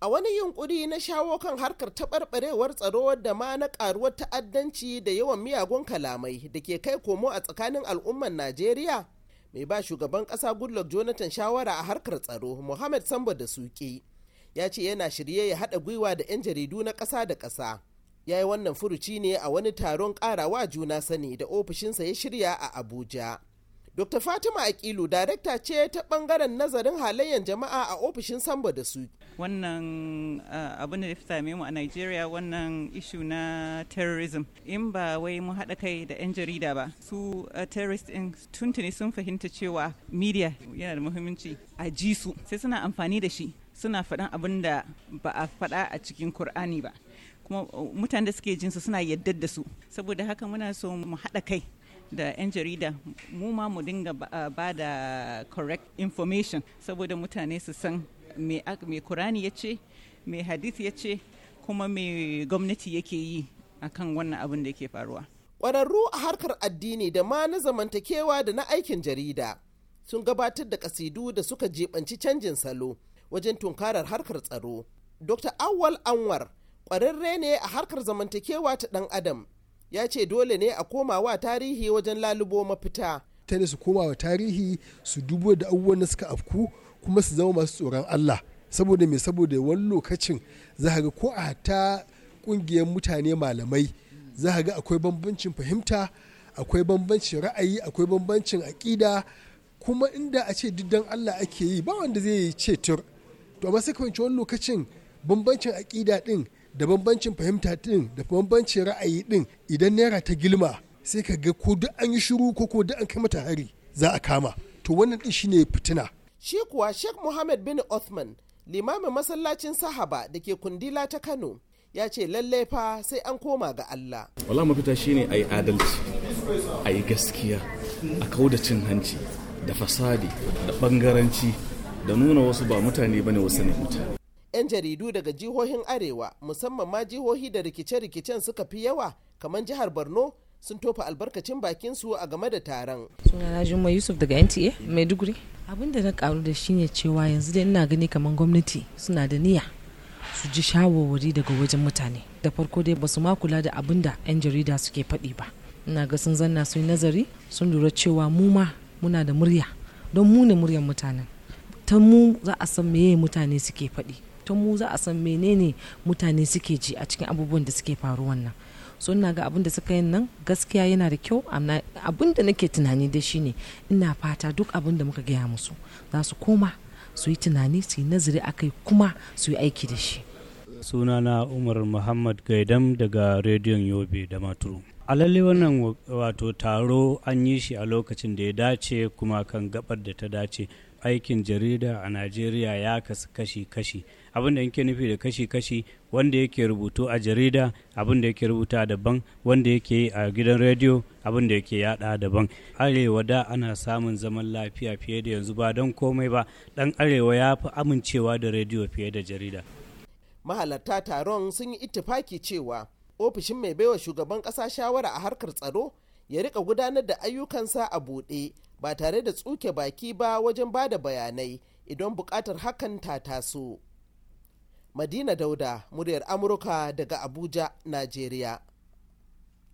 A wani yunkuri na shawo kan harkar taɓarɓarewar tsaro da ma na ƙaruwar ta'addanci da yawan miyagun kalamai da ke kai komo a tsakanin al'ummar Najeriya, mai ba shugaban ƙasa Goodluck Jonathan shawara a harkar tsaro, Mohammed Sambo Dasuki, ya ce yana shirye ya haɗa gwiwa da 'yan jaridu na ƙasa da ƙasa. Ya yi wannan furuci ne a wani taron ƙarawa juna sani da ofishinsa ya shirya a Abuja. Dr. Fatima Akilu, darekta ce ta bangaren nazarin halayyar jama'a a ofishin Sambo Dasuki. Wannan abin da ya same mu a Nigeria, wannan ishu na terrorism, in ba wai mu haɗa kai da 'yan jarida ba, su terrorist ɗin tuntuni sun fahimta cewa media yana da muhimmanci a ji su, sai suna amfani da shi, suna faɗan abin da ba a faɗa a cikin Kur'ani ba, kuma mutanen da suke jinsu suna yadda da su. Saboda haka muna so mu haɗa kai da 'yan jarida, mu ma mu dinga ba da correct information saboda mutane su san me Kur'ani ya ce, me hadith ya ce, kuma me gwamnati yake yi akan wannan abin da ke faruwa. Ƙwararru a harkar addini da ma na zamantakewa da na aikin jarida sun gabatar da kasidu da suka jibanci canjin salo wajen tunkarar harkar tsaro. Dr. Awwal Anwar ƙwararre ne a harkar zamantakewa ta ɗan adam, ya ce dole ne a komawa tarihi wajen lalubo mafita. Mutane su komawa tarihi, su dubo da abubuwan da suka afku, kuma su zama masu tsoron Allah. Saboda me? Saboda wani lokacin za ga ko a ta kungiyar mutane malamai za ga akwai bambancin fahimta, akwai bambancin ra'ayi, akwai bambancin aƙida, kuma inda a ce diddan Allah ake yi ba wanda zai ce tur. To amma sai kawai wani lokacin bambancin aƙida din da bambancin fahimta din da bambancin ra'ayi din, idan naira ta gilma sai ka ga ko duk an yi shiru ko duk an kai mata hari za a kama. To wannan din shine fitina. Shi kuwa Sheikh Muhammad bin Othman, limamin masallacin Sahaba da ke Kundila ta Kano, ya ce lalle fa sai an koma ga Allah. Wala mafita shine a yi adalci, a yi gaskiya, a kauda cin hanci da fasadi da bangaranci da nuna wasu ba mutane bane, wasu ne mutane. 'Yan jaridu daga jihohin Arewa, musamman ma jihohi da rikice-rikicen suka fi yawa kamar jihar Borno, sun tofa albarkacin bakin su a game da taron. Sunana Jummai Yusuf daga NTA Maiduguri. Abin da na karu da shi ne cewa yanzu dai ina gani kamar gwamnati suna da niyya su ji shawarwari daga wajen mutane. Da farko dai basu ma kula da abin da 'yan jarida suke faɗi ba. Ina ga sun zanna su yi nazari, sun lura cewa mu ma muna da murya, don mu ne muryar mutanen. Ta mu za a san meye mutane suke faɗi. Ta mu za a san menene mutane suke ji a cikin abubuwan da suke faru wannan. So ina ga abin da suka yin nan gaskiya yana da kyau, amma abin da nake tunani da shi ne ina fata duk abin da muka gaya musu za su koma su yi tunani, su yi nazari akai, kuma su yi aiki da shi. Sunana Umar Muhammad Gaidam daga rediyon Yobe da Maturu. A lalle wannan wato taro an yi shi a lokacin da ya dace kuma kan gabar da ta dace. Aikin jarida a Najeriya ya kasu kashi-kashi. Abin da yake nufi da kashi-kashi, wanda yake rubutu a jarida abin da yake rubuta daban, wanda yake yi a gidan rediyo abin da yake yada daban. Arewa da ana samun zaman lafiya fiye da yanzu, ba don komai ba, dan arewa ya fi amincewa da rediyo fiye da jarida. Mahalarta taron sun yi ittifaki cewa ofishin mai baiwa shugaban ƙasa shawara a harkar tsaro ya rika gudanar da ayyukansa a buɗe ba tare da tsuke baki ba wajen ba da bayanai idan buƙatar hakan ta taso. Madina Dauda, muryar Amurka daga Abuja, Najeriya.